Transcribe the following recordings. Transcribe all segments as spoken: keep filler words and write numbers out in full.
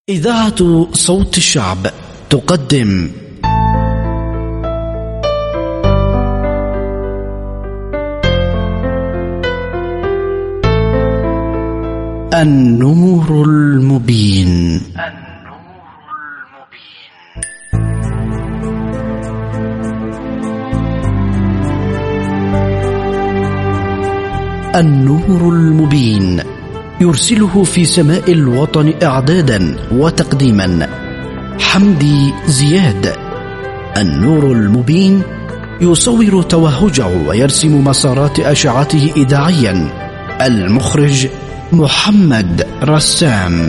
إذاعة صوت الشعب تقدم النور المبين. النور المبين يرسله في سماء الوطن إعدادا وتقديما حمدي زياد. النور المبين يصور توهجه ويرسم مسارات أشعته إذاعيا. المخرج محمد رسام.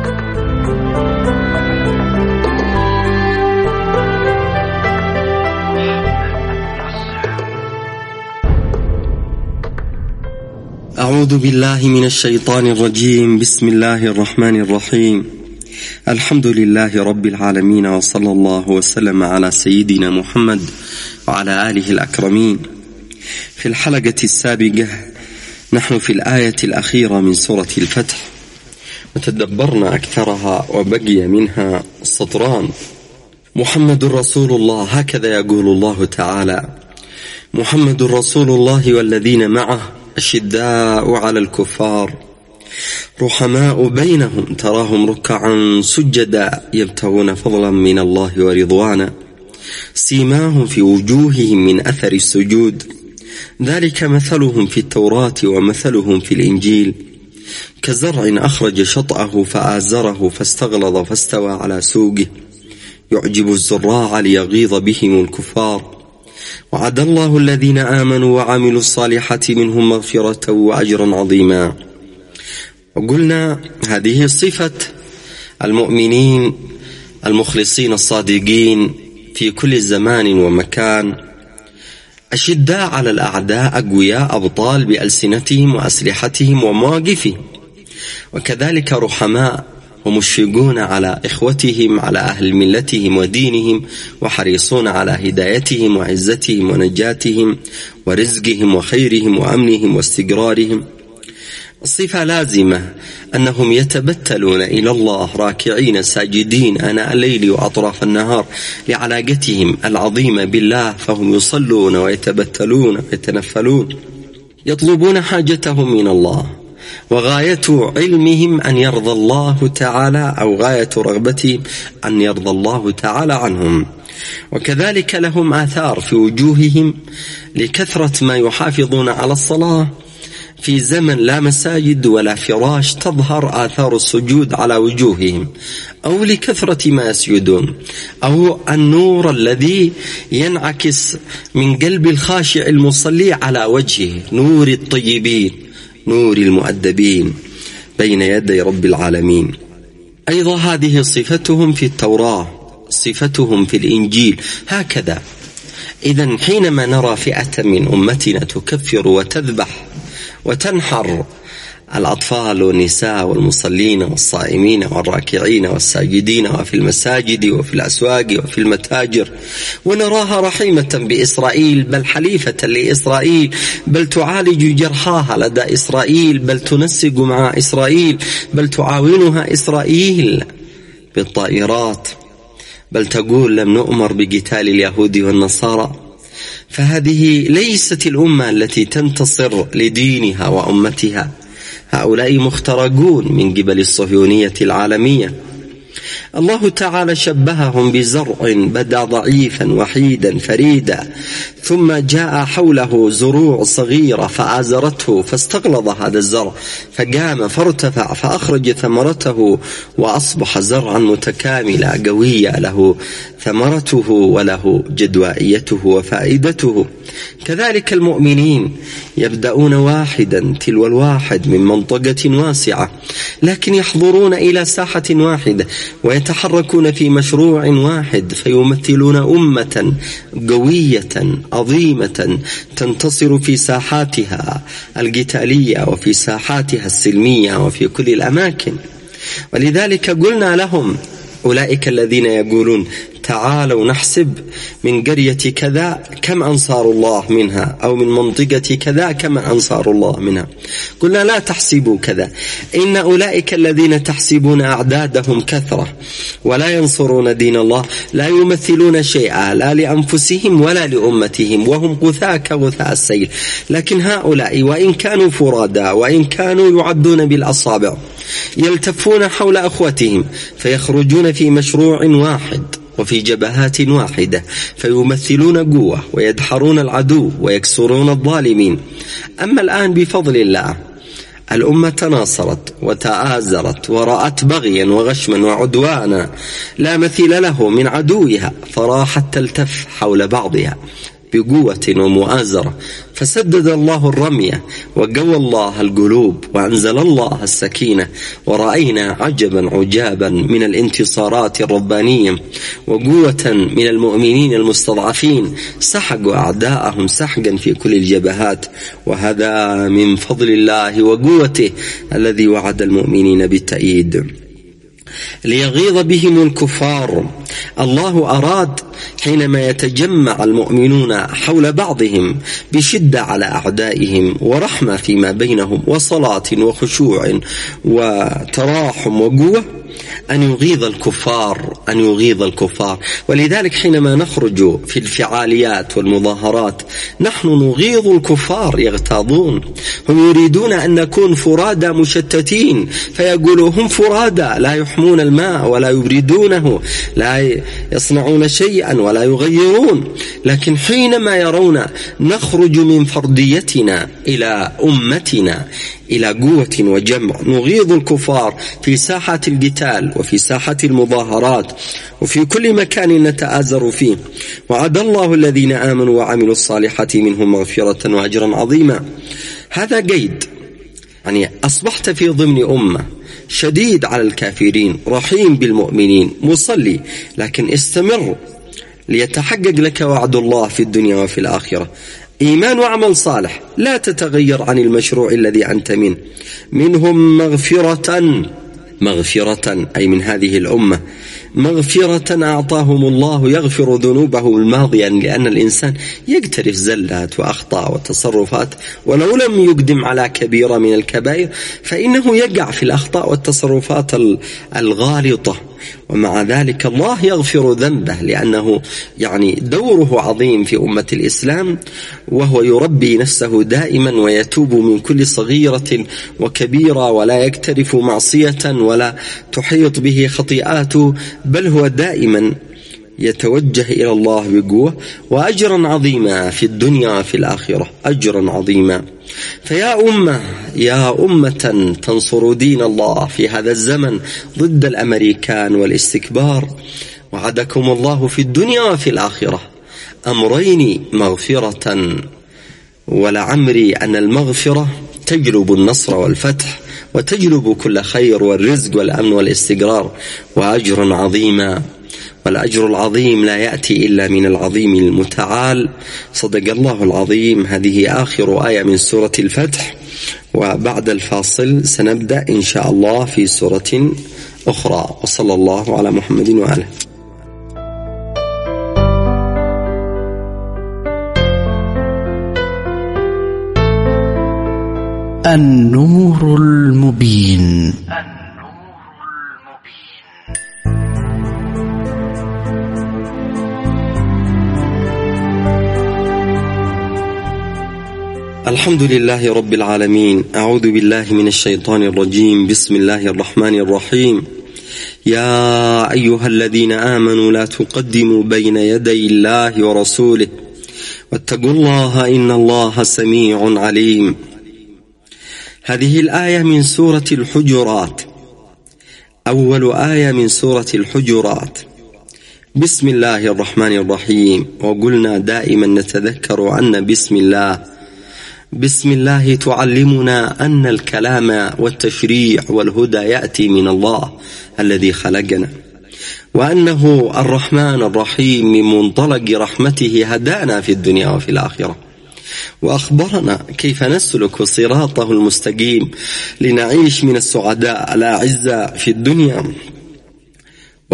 أعوذ بالله من الشيطان الرجيم. بسم الله الرحمن الرحيم. الحمد لله رب العالمين، وصلى الله وسلم على سيدنا محمد وعلى آله الأكرمين. في الحلقة السابقة نحن في الآية الأخيرة من سورة الفتح، وتدبرنا أكثرها وبقي منها سطران. محمد رسول الله، هكذا يقول الله تعالى: محمد رسول الله والذين معه أشداء على الكفار رحماء بينهم تراهم ركعا سجدا يبتغون فضلا من الله ورضوانا سيماهم في وجوههم من أثر السجود ذلك مثلهم في التوراة ومثلهم في الإنجيل كزرع أخرج شطأه فآزره فاستغلظ فاستوى على سوقه يعجب الزراع ليغيظ بهم الكفار وعد الله الذين آمنوا وعملوا الصالحات منهم مغفرة وأجرا عظيما. وقلنا هذه صفة المؤمنين المخلصين الصادقين في كل زمان ومكان، أشداء على الأعداء، أقوياء، أبطال بألسنتهم وأسلحتهم ومواقفهم، وكذلك رحماء ومشفقون على إخوتهم، على أهل ملتهم ودينهم، وحريصون على هدايتهم وعزتهم ونجاتهم ورزقهم وخيرهم وأمنهم واستقرارهم. الصفة لازمة أنهم يتبتلون إلى الله راكعين ساجدين آناء الليل وأطراف النهار لعلاقتهم العظيمة بالله، فهم يصلون ويتبتلون ويتنفلون يطلبون حاجتهم من الله، وغاية علمهم أن يرضى الله تعالى، أو غاية رغبتهم أن يرضى الله تعالى عنهم. وكذلك لهم آثار في وجوههم لكثرة ما يحافظون على الصلاة في زمن لا مساجد ولا فراش تظهر آثار السجود على وجوههم، أو لكثرة ما يسجدون، أو النور الذي ينعكس من قلب الخاشع المصلي على وجهه، نور الطيبين، نور المؤدبين بين يدي رب العالمين. أيضا هذه صفتهم في التوراة، صفتهم في الإنجيل، هكذا. إذن حينما نرى فئة من أمتنا تكفر وتذبح وتنحر الأطفال والنساء والمصلين والصائمين والراكعين والساجدين وفي المساجد وفي الأسواق وفي المتاجر، ونراها رحيمة بإسرائيل، بل حليفة لإسرائيل، بل تعالج جرحاها لدى إسرائيل، بل تنسق مع إسرائيل، بل تعاونها إسرائيل بالطائرات، بل تقول لم نؤمر بقتال اليهود والنصارى. فهذه ليست الأمة التي تنتصر لدينها وأمتها، هؤلاء مخترقون من قبل الصهيونية العالمية. الله تعالى شبههم بزرع بدا ضعيفا وحيدا فريدا، ثم جاء حوله زروع صغيرة فآزرته فاستغلظ هذا الزرع فقام فارتفع فأخرج ثمرته وأصبح زرعا متكاملا قويا له ثمرته وله جدوائيته وفائدته. كذلك المؤمنين يبدأون واحدا تلو الواحد من منطقة واسعة، لكن يحضرون إلى ساحة واحدة ويتحركون في مشروع واحد، فيمثلون أمة قوية عظيمة تنتصر في ساحاتها القتالية وفي ساحاتها السلمية وفي كل الأماكن. ولذلك قلنا لهم أولئك الذين يقولون تعالوا نحسب من قرية كذا كم أنصار الله منها، أو من منطقة كذا كم أنصار الله منها. قلنا لا تحسبوا كذا، إن أولئك الذين تحسبون أعدادهم كثرة ولا ينصرون دين الله لا يمثلون شيئا لا لأنفسهم ولا لأمتهم، وهم غثاء كغثاء السيل. لكن هؤلاء وإن كانوا فرادا وإن كانوا يعدون بالأصابع يلتفون حول أخوتهم فيخرجون في مشروع واحد وفي جبهات واحدة، فيمثلون قوة ويدحرون العدو ويكسرون الظالمين. أما الآن بفضل الله الأمة تناصرت وتآزرت ورأت بغيا وغشما وعدوانا لا مثيل له من عدوها، فراحت تلتف حول بعضها بقوة ومؤازرة، فسدد الله الرمية وقوى الله القلوب وأنزل الله السكينة، ورأينا عجبا عجابا من الانتصارات الربانية وقوة من المؤمنين المستضعفين سحقوا أعداءهم سحقا في كل الجبهات، وهذا من فضل الله وقوته الذي وعد المؤمنين بالتأييد. ليغيظ بهم الكفار. الله أراد حينما يتجمع المؤمنون حول بعضهم بشدة على أعدائهم ورحمة فيما بينهم وصلاة وخشوع وتراحم وقوة أن يغيظ الكفار أن يغيظ الكفار ولذلك حينما نخرج في الفعاليات والمظاهرات نحن نغيظ الكفار، يغتاظون، هم يريدون أن نكون فرادى مشتتين، فيقولوا هم فرادى لا يحمون الماء ولا يبردونه، لا يصنعون شيئا ولا يغيرون. لكن حينما يرون نخرج من فرديتنا إلى أمتنا إلى قوة وجمع نغيظ الكفار في ساحة القتال وفي ساحة المظاهرات وفي كل مكان نتآزر فيه. وعد الله الذين آمنوا وعملوا الصالحات منهم مغفرة وأجرا عظيما. هذا قيد، يعني أصبحت في ضمن أمة شديد على الكافرين رحيم بالمؤمنين مصلي، لكن استمر ليتحقق لك وعد الله في الدنيا وفي الآخرة. إيمان وعمل صالح، لا تتغير عن المشروع الذي أنت منه. منهم مغفرة مغفرة أي من هذه الأمة مغفرة أعطاهم الله يغفر ذنوبه الماضية، لأن الإنسان يقترف زلات وأخطاء وتصرفات ولو لم يقدم على كبيرة من الكبائر فإنه يقع في الأخطاء والتصرفات الغالطة، ومع ذلك الله يغفر ذنبه لأنه يعني دوره عظيم في أمة الإسلام، وهو يربي نفسه دائما ويتوب من كل صغيرة وكبيرة ولا يكترف معصية ولا تحيط به خطيئاته، بل هو دائما يتوجه إلى الله بقوة وأجرا عظيما في الدنيا وفي الآخرة، أجرا عظيما. فيا أمة يا أمة تنصر دين الله في هذا الزمن ضد الأمريكان والاستكبار، وعدكم الله في الدنيا وفي الآخرة أمرين مغفرة، ولعمري أن المغفرة تجلب النصر والفتح وتجلب كل خير والرزق والأمن والاستقرار، وأجر عظيما. والأجر العظيم لا يأتي إلا من العظيم المتعال. صدق الله العظيم. هذه آخر آية من سورة الفتح، وبعد الفاصل سنبدأ إن شاء الله في سورة أخرى. وصلى الله على محمد وآله. النور المبين. الحمد لله رب العالمين. أعوذ بالله من الشيطان الرجيم. بسم الله الرحمن الرحيم. يا أيها الذين آمنوا لا تقدموا بين يدي الله ورسوله واتقوا الله إن الله سميع عليم. هذه الآية من سورة الحجرات، أول آية من سورة الحجرات. بسم الله الرحمن الرحيم. وقلنا دائما نتذكر أن بسم الله بسم الله تعلمنا أن الكلام والتشريع والهدى يأتي من الله الذي خلقنا، وأنه الرحمن الرحيم من منطلق رحمته هدانا في الدنيا وفي الآخرة، وأخبرنا كيف نسلك صراطه المستقيم لنعيش من السعداء الأعزاء في الدنيا،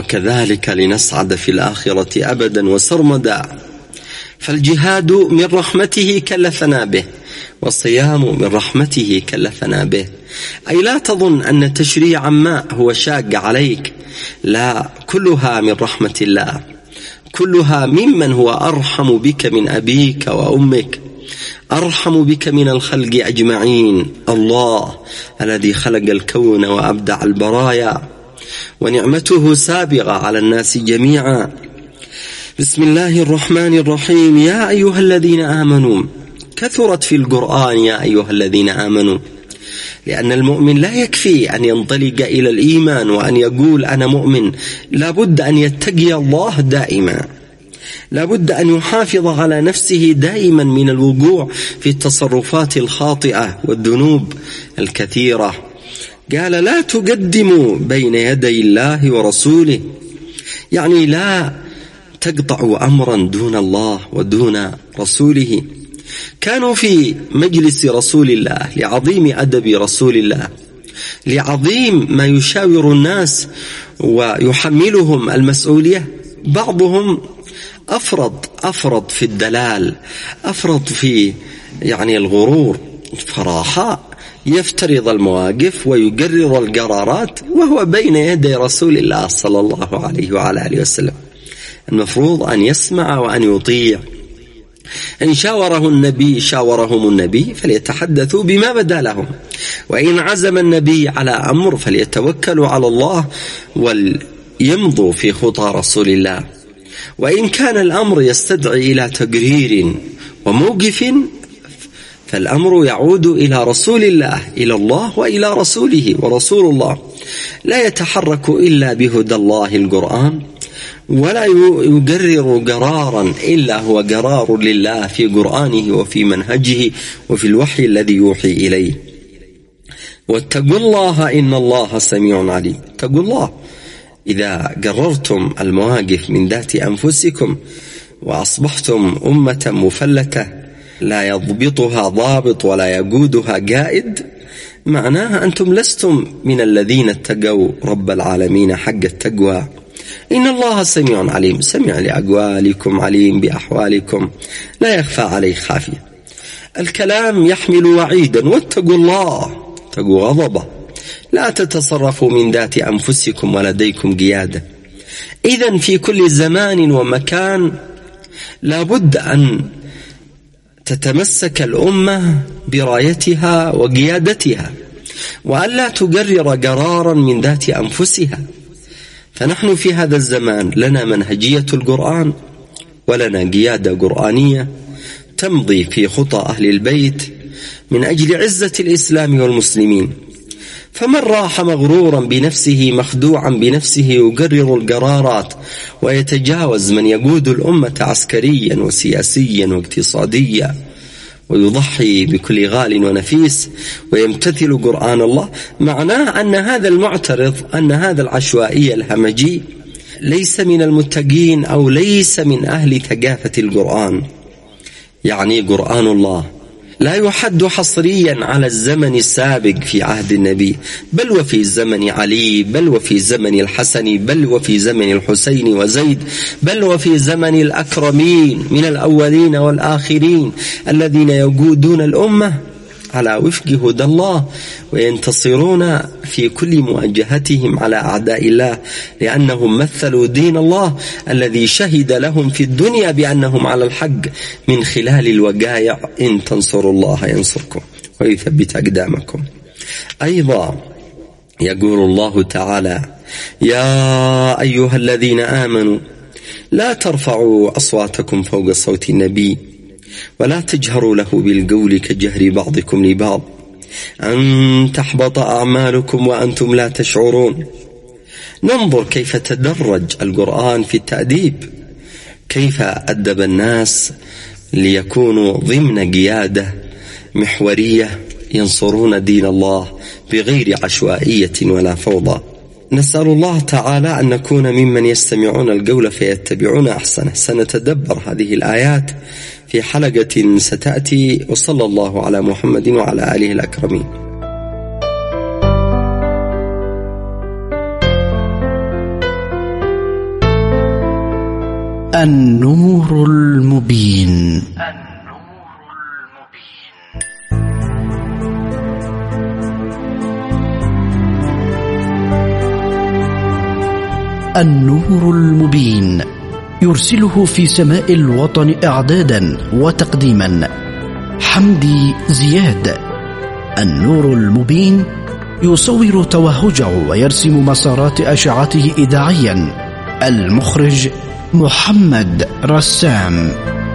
وكذلك لنسعد في الآخرة أبدا وسرمدا. فالجهاد من رحمته كلفنا به، والصيام من رحمته كلفنا به. أي لا تظن أن تشريع ما هو شاق عليك، لا، كلها من رحمة الله، كلها ممن هو أرحم بك من أبيك وأمك، أرحم بك من الخلق أجمعين، الله الذي خلق الكون وأبدع البرايا، ونعمته سابغة على الناس جميعا. بسم الله الرحمن الرحيم. يا أيها الذين آمنوا، كثرت في القرآن يا أيها الذين آمنوا، لأن المؤمن لا يكفي أن ينطلق إلى الإيمان وأن يقول أنا مؤمن، لابد أن يتقي الله دائما، لابد أن يحافظ على نفسه دائما من الوقوع في التصرفات الخاطئة والذنوب الكثيرة. قال لا تقدموا بين يدي الله ورسوله، يعني لا تقطعوا أمرا دون الله ودون رسوله. كانوا في مجلس رسول الله لعظيم أدب رسول الله، لعظيم ما يشاور الناس ويحملهم المسؤولية. بعضهم أفرض أفرض في الدلال، أفرض في يعني الغرور، فراحة يفترض المواقف ويقرر القرارات وهو بين يدي رسول الله صلى الله عليه وعلى آله وسلم. المفروض أن يسمع وأن يطيع. إن شاوره النبي شاورهم النبي فليتحدثوا بما بدا لهم، وإن عزم النبي على أمر فليتوكلوا على الله وليمضوا في خطى رسول الله. وإن كان الأمر يستدعي إلى تقرير وموقف فالأمر يعود إلى رسول الله، إلى الله وإلى رسوله، ورسول الله لا يتحرك إلا بهدى الله القرآن، ولا يقرر قرارا إلا هو قرار لله في قرآنه وفي منهجه وفي الوحي الذي يوحي إليه. واتقوا الله إن الله سميع عليم. اتقوا الله إذا قررتم المواقف من ذات أنفسكم وأصبحتم أمة مفلتة لا يضبطها ضابط ولا يقودها قائد، معناها أنتم لستم من الذين اتقوا رب العالمين حق التقوى. إن الله سميع عليم، سميع لأقوالكم، عليم بأحوالكم، لا يخفى عليه خافية. الكلام يحمل وعيدا، واتقوا الله، اتقوا غضبه، لا تتصرفوا من ذات أنفسكم ولديكم قيادة. إذن في كل زمان ومكان لابد أن تتمسك الأمة برايتها وقيادتها، وأن لا تقرر قرارا من ذات أنفسها. فنحن في هذا الزمان لنا منهجية القرآن ولنا قيادة قرآنية تمضي في خطى أهل البيت من أجل عزة الإسلام والمسلمين. فمن راح مغرورا بنفسه مخدوعا بنفسه يقرر القرارات ويتجاوز من يقود الأمة عسكريا وسياسيا واقتصاديا ويضحي بكل غال ونفيس ويمتثل قرآن الله، معناه أن هذا المعترض، أن هذا العشوائي الهمجي ليس من المتقين أو ليس من أهل ثقافة القرآن. يعني قرآن الله لا يحد حصريا على الزمن السابق في عهد النبي، بل وفي زمن علي، بل وفي زمن الحسن، بل وفي زمن الحسين وزيد، بل وفي زمن الأكرمين من الأولين والآخرين الذين يقودون الأمة على وفق هدى الله وينتصرون في كل مواجهتهم على أعداء الله، لأنهم مثلوا دين الله الذي شهد لهم في الدنيا بأنهم على الحق من خلال الوقائع. إن تنصروا الله ينصركم ويثبت أقدامكم. أيضا يقول الله تعالى: يا أيها الذين آمنوا لا ترفعوا أصواتكم فوق صوت النبي ولا تجهروا له بالقول كجهر بعضكم لبعض أن تحبط أعمالكم وأنتم لا تشعرون. ننظر كيف تدرج القرآن في التأديب، كيف أدب الناس ليكونوا ضمن قيادة محورية ينصرون دين الله بغير عشوائية ولا فوضى. نسأل الله تعالى أن نكون ممن يستمعون القول فيتبعون أحسنه. سنتدبر هذه الآيات في حلقة ستأتي، وصلى الله على محمد وعلى آله الأكرمين. النور المبين. النور المبين يرسله في سماء الوطن إعدادا وتقديما حمدي زياد. النور المبين يصور توهجه ويرسم مسارات أشعته إذاعيا. المخرج محمد رسام.